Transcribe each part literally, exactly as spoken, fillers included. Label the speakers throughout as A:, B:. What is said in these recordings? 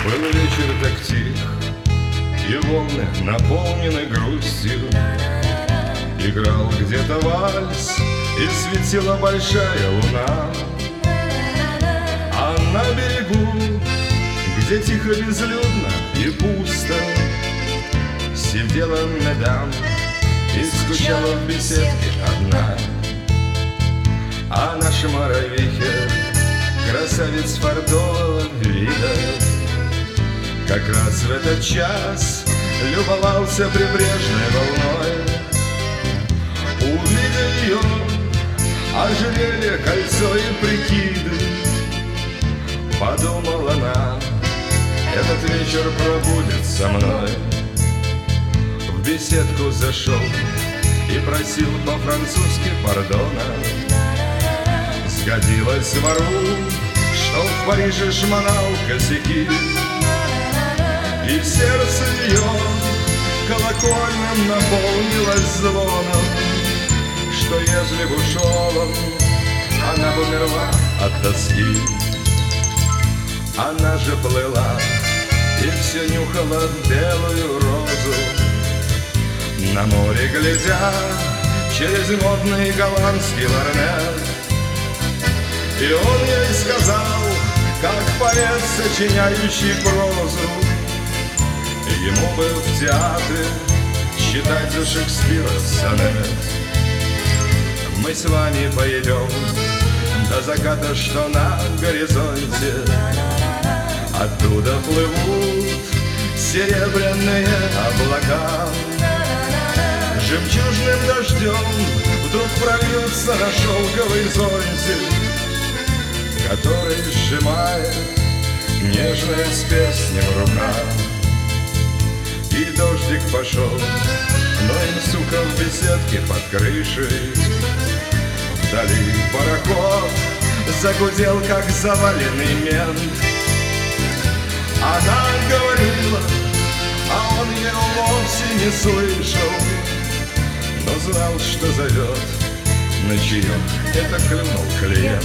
A: Был вечер так тих, и волны наполнены грустью. Играл где-то вальс, и светила большая луна. А на берегу, где тихо, безлюдно и пусто, сидела мадам и скучала в беседке одна. А наша Моровихе, красавец фартового вида, как раз в этот час любовался прибрежной волной. Увидя ее, ожерелье, кольцо и прикиды, подумала она, этот вечер пробудет со мной. В беседку зашел и просил по-французски пардона. Сгодилось вору, что в Париже шмонал косяки, и сердце ее колокольным наполнилось звоном, что ежели б ушел он, она бы умерла от тоски. Она же плыла и все нюхала белую розу, на море глядя через модный голландский лорнет. И он ей сказал, как поэт, сочиняющий прозу, ему бы в театре читать за Шекспира сонет. Мы с вами поедем до заката, что на горизонте, оттуда плывут серебряные облака. Жемчужным дождем вдруг прольется на шелковый зонтик, который сжимает нежная с песней в руках. И дождик пошел, но им, сука, в беседке под крышей. Вдали пароход загудел, как заваленный мент. Она говорила, а он ее вовсе не слышал, но знал, что зовет на чаек, это клюнул клиент.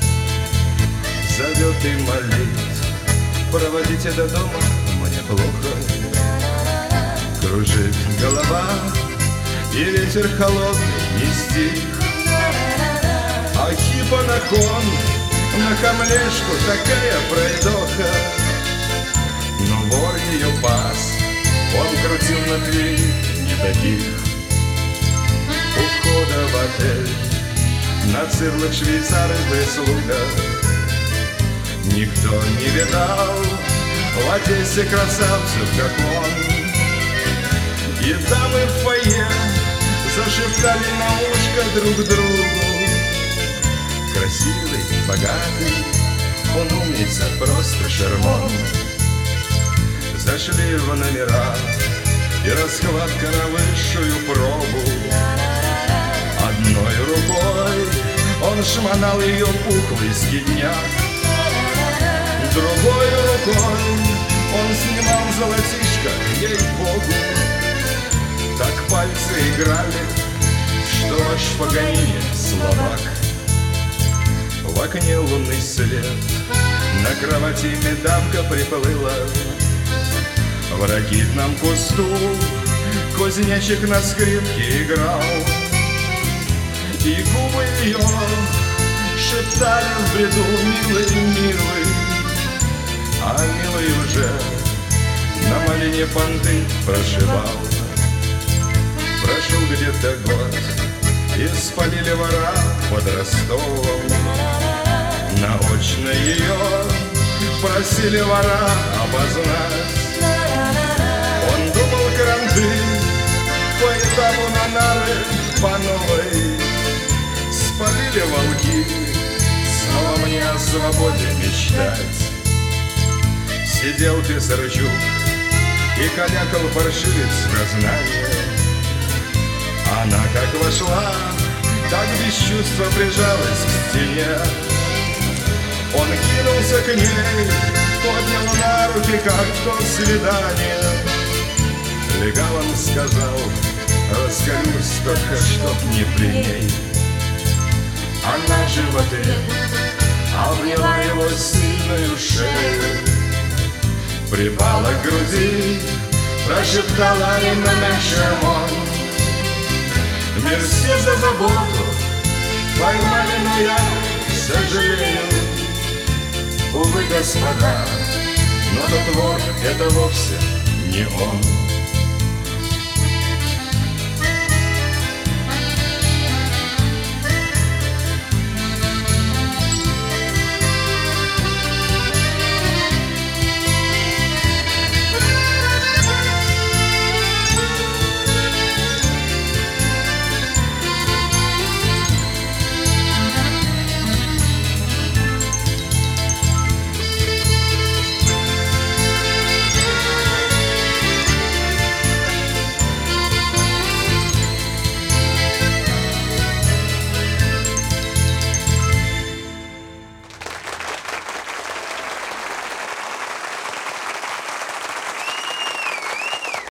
A: Зовет и молит, проводите до дома, мне плохо. Кружит голова, и ветер холодный не стих. А хипа на кон, на камлешку такая пройдоха. Но вор ее пас, он крутил на Твери не таких. У входа в отель на цирлах швейцары прислуга. Никто не видал в Одессе красавцев, как он. И дамы в фойе зашептали на ушко друг другу. Красивый, богатый, он умница, просто шарман. Зашли в номера, и раскладка на высшую пробу. Одной рукой он шмонал ее пухлый скидняк, другой рукой он снимал золотишко, ей-богу. Так пальцы играли, что аж в Паганини словак. В окне лунный свет, на кровати медамка приплыла. В ракитном кусту кузнечик на скрипке играл, и губы ее шептали в бреду: милый, милый. А милый уже на малине понты прошивал. Прошел где-то год, и спалили вора под Ростовом. Наочно ее просили вора обознать. Он думал кранты по этапу на нары по новой. Спалили волки, снова мне о свободе мечтать. Сидел Писарчук и калякал паршивец сознание. Она как вошла, так без чувства прижалась к стене. Он кинулся к ней, поднял на руки, как в то свидание. Легалом сказал: раскалюсь только, чтоб не при ней. Она же в ответ обняла его сильную шею припала к груди, прошептала им на мешамон. Мерси за заботу, поймали, но я сожалею. Увы, господа, но тот вор — это вовсе не он.